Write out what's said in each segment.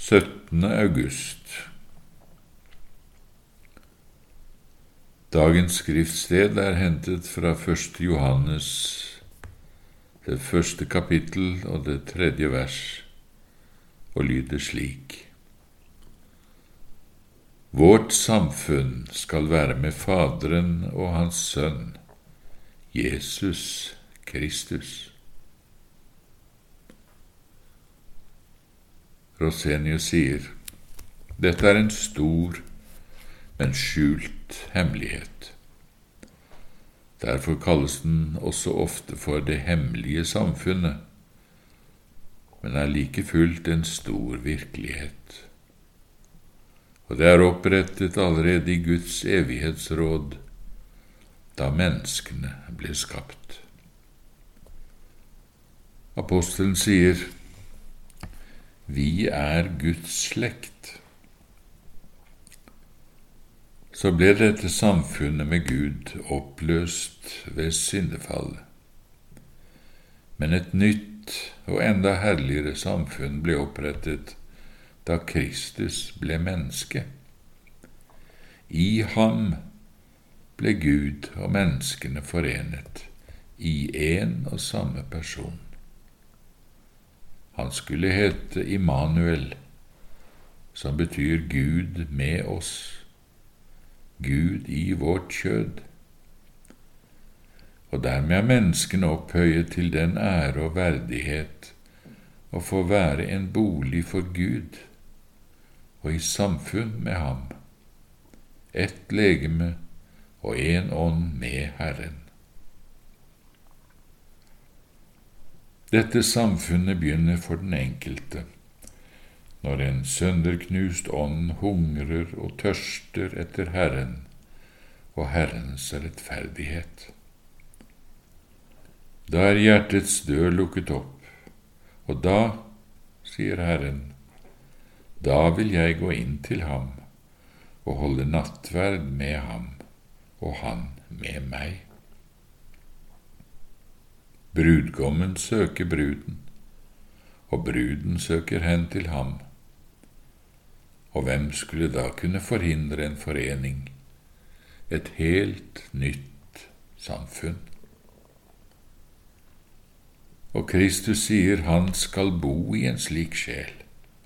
17. august. Dagens skriftsted er hentet fra 1. Johannes, det 1. kapittel og det 3. vers, og lyder slik: Vårt samfunn skal være med Faderen og Hans Sønn, Jesus Kristus. Rosenius sier, dette er en stor, men skjult hemmelighet. Derfor kalles den også ofte for det hemmelige samfunnet, men er like fullt en stor virkelighet. Og det er opprettet allerede i Guds evighetsråd, da menneskene ble skapt. Apostelen sier, vi er Guds slekt. Så ble dette samfunnet med Gud oppløst ved syndefallet. Men et nytt og enda herligere samfunn ble opprettet da Kristus ble menneske. I ham ble Gud og menneskene forenet i en og samme person. Han skulle hete Immanuel, som betyr Gud med oss, Gud i vårt kjød. Og dermed er menneskene opphøyet til den ære og verdighet å få være en bolig for Gud og i samfunn med ham, ett legeme og en ånd med Herren. Dette samfunnet begynner for den enkelte, når en sønderknust ånd hungrer og tørster etter Herren og Herrens rettferdighet. Da er hjertets dør lukket opp, og da, sier Herren, da vil jeg gå inn til ham og holde nattverd med ham, og han med meg. Brudgommen søker bruden, og bruden søker hen til ham. Og hvem skulle da kunne forhindre en forening, et helt nytt samfunn? Og Kristus sier han skal bo i en slik sjel.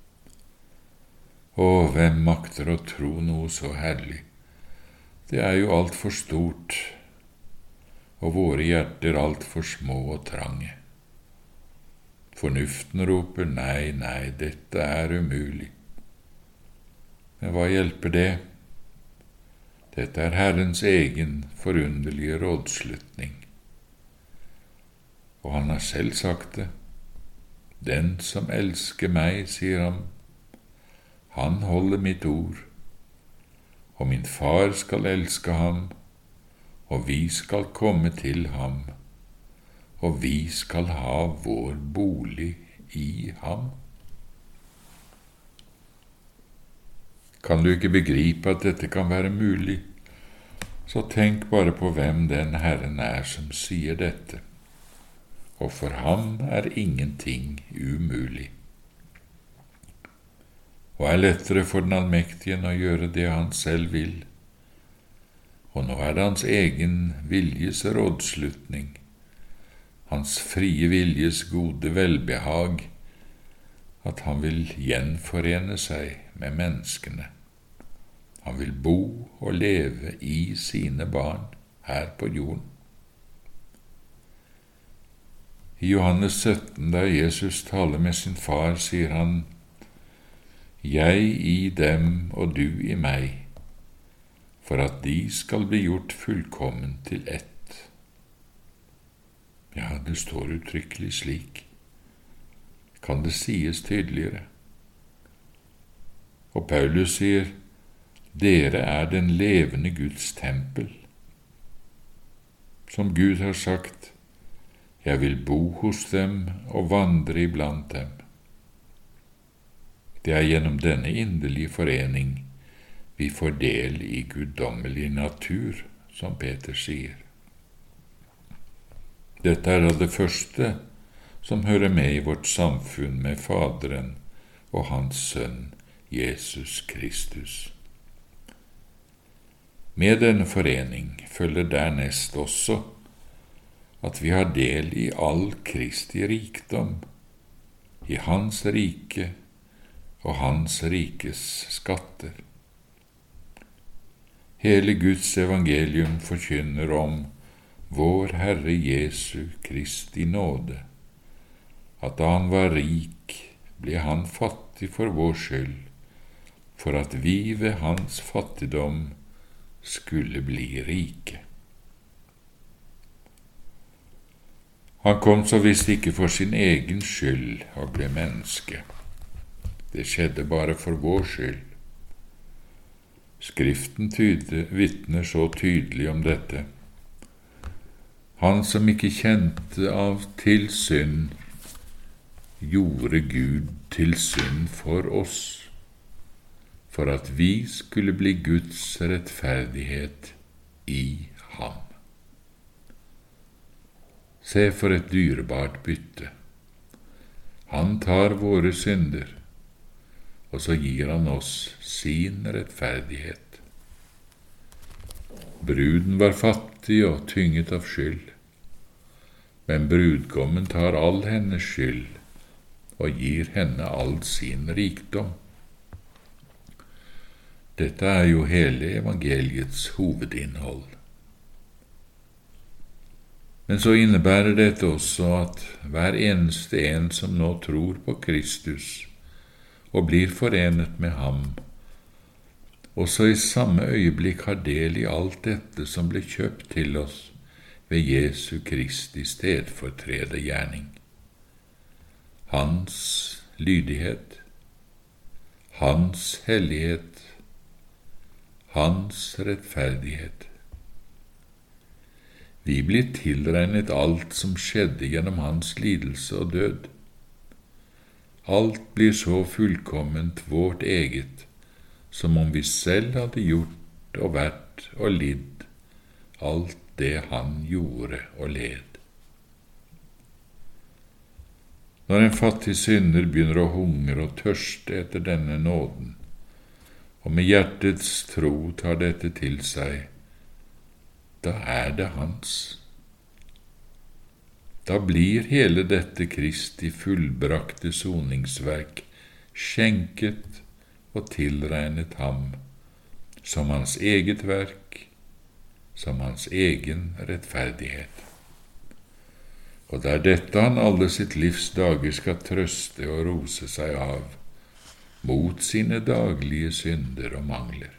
Og hvem makter å tro noe så herlig? Det er jo alt for stort, og våre hjerter alt for små og trange. Fornuften roper nei, nei, dette er umulig. Men hva hjelper det? Dette er Herrens egen forunderlige rådslutning. Og han har selv sagt det. Den som elsker meg, sier han, han holder mitt ord, og min far skal elske ham, og vi skal komme til ham, og vi skal ha vår bolig i ham. Kan du ikke begripe at dette kan være mulig, så tenk bare på hvem den Herren er som sier dette, og for ham er ingenting umulig. Og er lettere for den allmektige enn å gjøre det han selv vil, og nå er det hans egen viljes rådslutning, hans frie viljes gode velbehag, at han vil gjenforene seg med menneskene. Han vil bo og leve i sine barn her på jorden. I Johannes 17, da Jesus taler med sin far, sier han, jeg i dem og du i meg, for at de skal bli gjort fullkommen til ett. Ja, det står uttrykkelig slik. Kan det sies tydeligere? Og Paulus sier, dere er den levende Guds tempel. Som Gud har sagt, jeg vil bo hos dem og vandre iblant dem. Det er gjennom denne inderlige forening vi får del i guddommelig natur, som Peter sier. Dette er av det første som hører med i vårt samfunn med Faderen og hans Sønn Jesus Kristus. Med denne forening følger dernest også at vi har del i all Kristi rikdom, i hans rike og hans rikes skatter. Hele Guds evangelium forkynner om vår Herre Jesu Kristi nåde, at da han var rik, ble han fattig for vår skyld, for at vi ved hans fattigdom skulle bli rike. Han kom så visst ikke for sin egen skyld og ble menneske. Det skjedde bare for vår skyld. Skriften vitner så tydelig om dette. Han som ikke kjente av til synd, gjorde Gud til synd for oss, for at vi skulle bli Guds rettferdighet i ham. Se for et dyrebart bytte. Han tar våre synder, og så gir han oss sin rettferdighet. Bruden var fattig og tynget av skyld, men brudgommen tar all hennes skyld og gir henne all sin rikdom. Dette er jo hele evangeliets hovedinnhold. Men så innebærer dette også at hver eneste en som nå tror på Kristus og blir forenet med ham, også i samme øyeblikk har del i alt dette som ble kjøpt til oss ved Jesu Kristi stedfortredergjerning. Hans lydighet, hans hellighet, hans rettferdighet. Vi blir tilregnet alt som skjedde gjennom hans lidelse og død. Alt blir så fullkomment vårt eget, som om vi selv hadde gjort og vært og lidd alt det han gjorde og led. Når en fattig synder begynner å hungre og tørste etter denne nåden, og med hjertets tro tar dette til seg, da er det hans. Da blir hele dette Kristi fullbrakte soningsverk skjenket og tilregnet ham som hans eget verk, som hans egen rettferdighet. Og det er dette han alle sitt livs dager skal trøste og rose seg av, mot sine daglige synder og mangler.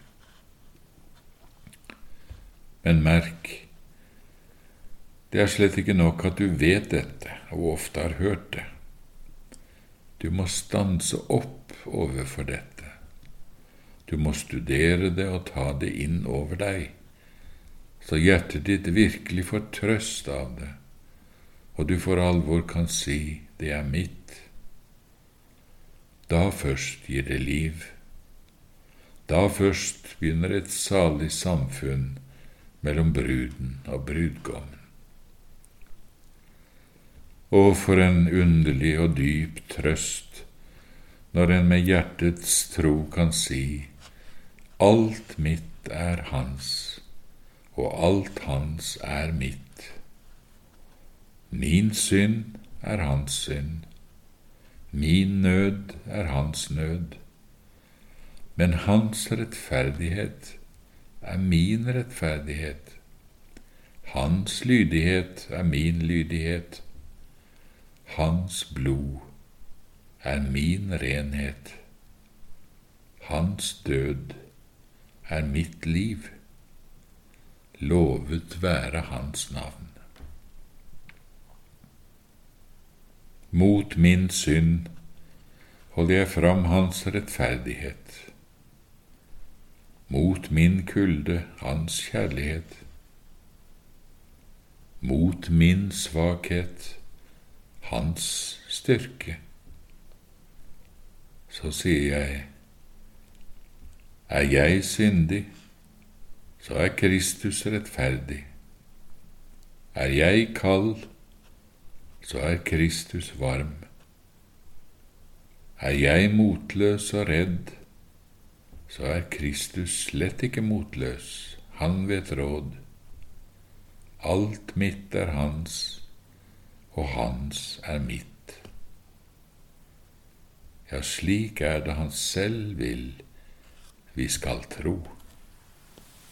Men merk, det er slett ikke nok at du vet dette og ofte har hørt det. Du må stanse opp overfor dette. Du må studere det og ta det inn over deg, så hjertet ditt virkelig får trøst av det, og du for alvor kan si, det er mitt. Da først gir det liv. Da først begynner et salig samfunn mellom bruden og brudgommen. Og for en underlig og dyp trøst, når en med hjertets tro kan si, alt mitt er hans, og alt hans er mitt. Min synd er hans synd, min nød er hans nød, men hans rettferdighet er min rettferdighet, hans lydighet er min lydighet, hans blod er min renhet, hans død er mitt liv. Lovet være hans navn. Mot min synd holder jeg fram hans rettferdighet. Mot min kulde hans kjærlighet. Mot min svakhet hans styrke. Så sier jeg, er jeg syndig, så er Kristus rettferdig. Er jeg kald, så er Kristus varm. Er jeg motløs og redd, så er Kristus slett ikke motløs. Han vet råd. Alt mitt er hans, og hans er mitt. Ja, slik er det han selv vil vi skal tro.